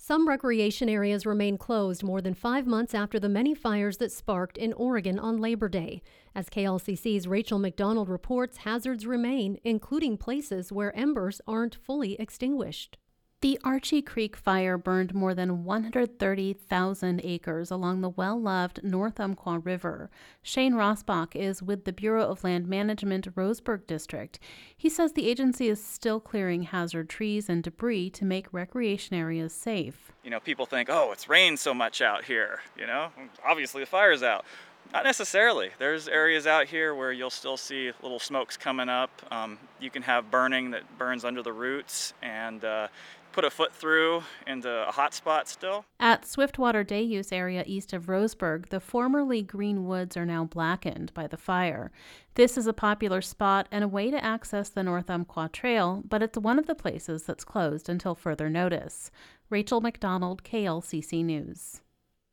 Some recreation areas remain closed more than 5 months after the many fires that sparked in Oregon on Labor Day. As KLCC's Rachel McDonald reports, hazards remain, including places where embers aren't fully extinguished. The Archie Creek fire burned more than 130,000 acres along the well-loved North Umpqua River. Shane Rossbach is with the Bureau of Land Management Roseburg District. He says the agency is still clearing hazard trees and debris to make recreation areas safe. People think, oh, it's rained so much out here, obviously the fire's out. Not necessarily. There's areas out here where you'll still see little smokes coming up. You can have burning that burns under the roots and put a foot through into a hot spot still. At Swiftwater Day Use area east of Roseburg, the formerly green woods are now blackened by the fire. This is a popular spot and a way to access the North Umpqua Trail, but it's one of the places that's closed until further notice. Rachel McDonald, KLCC News.